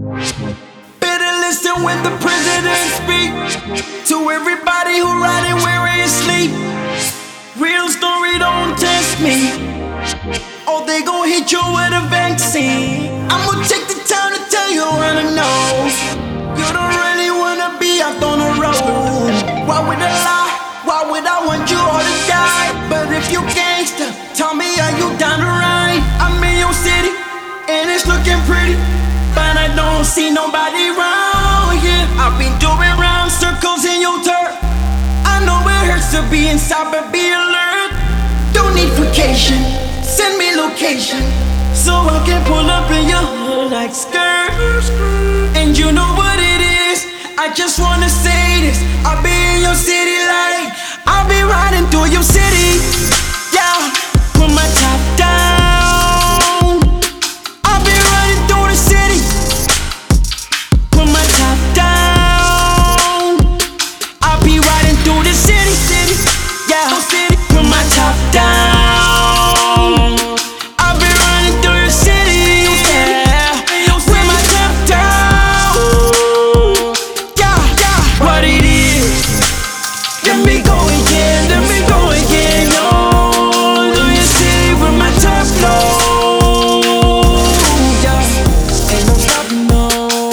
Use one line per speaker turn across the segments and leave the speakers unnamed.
Better listen when the president speak to everybody who riding where he sleep. Real story, don't test me, or they gon' hit you with a vaccine. I'ma take the time to tell you what I know. You don't really wanna be out on the road. Why would I lie? Why would I want you all to die? But if you gangsta, tell me, are you down the ride? I'm in your city, and it's looking pretty, but I don't see nobody around here. I've been doing round circles in your turf. I know it hurts to be inside, but be alert. Don't need vacation, send me location, so I can pull up in your hood like skirt. And you know what it is, I just wanna say this. I'll be in your city like I'll be riding through your city. Yeah, put my top down. I'll be riding through the city. Put my top down. I'll be riding through the city. Yeah, put my top down. I'll be riding through the city. Yeah, with my top down. Yeah, what it is. Let me go again, let me go again, yo. Through your city with my top low. Yeah, ain't no stopping, no.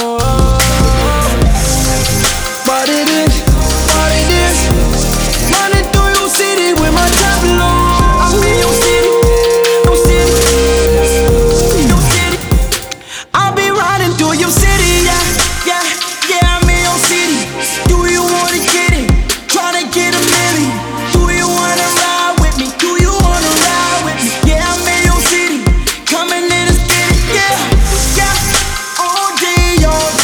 What it is, running through your city with my top low. I'm in your city, your city, your city. I'll be riding through your city, yeah, I'm in your city. Do you wanna get it? Tryna get a million. Do you wanna ride with me? Do you wanna ride with me? Yeah, I'm in your city, coming in and get it, yeah, all day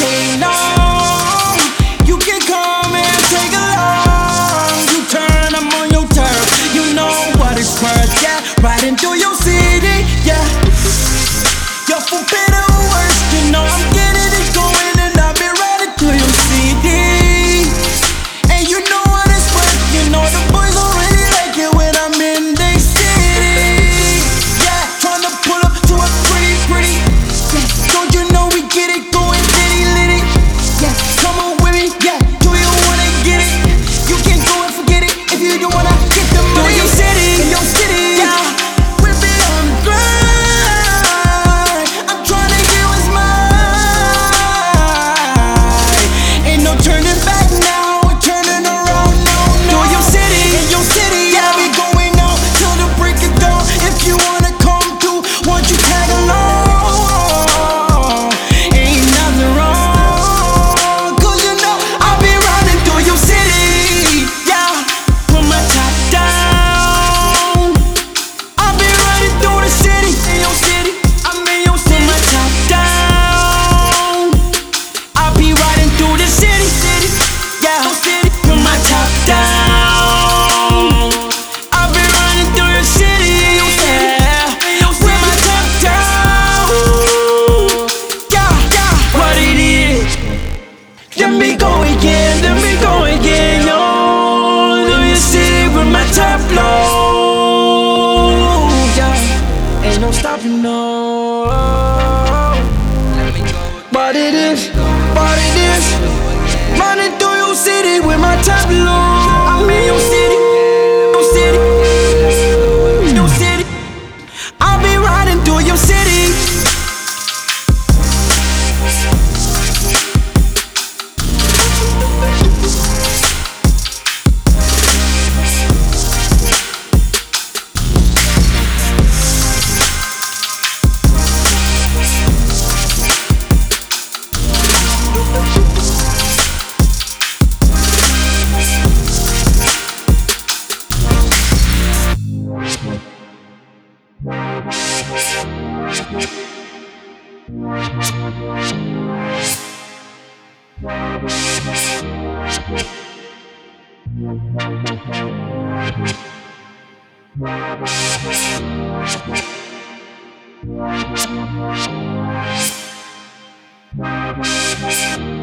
long. You can come and take along. You turn, I'm on your turf. You know what it's worth, yeah. Riding through your city, yeah. You're for better or worse, you know I'm getting it going, and I'll be riding through your city. And you know what it's worth, you know the boys already like it when I'm in their city. Yeah, tryna pull up to a pretty, yeah. Don't you know we get it going, litty. Yeah, come on with me, yeah. Do you wanna get it? You can go and forget it if you don't wanna get the money. In your city, yeah. We be on the grind. I'm tryna get what's mine. Ain't no turning back now, we're turning around, no. In your city, yeah. We going out till the break of dawn. If you wanna come through, won't you tag along? Ain't nothing wrong, 'cause you know I'll be riding through your city. Yeah, put my top down. I'll be riding through the city. In your city, I'm in your city. Put my top down. I'll be riding through the city. Yeah, put my top down. I'll be riding through the city. Yeah, with my top down. Yeah, what it is. Let me go again, yo. Through your city with my top low. Yeah, ain't no stopping, no. What it is, running through your city with my top low. I'm in your city, your city, your city. I'll be riding through your city.
Wow.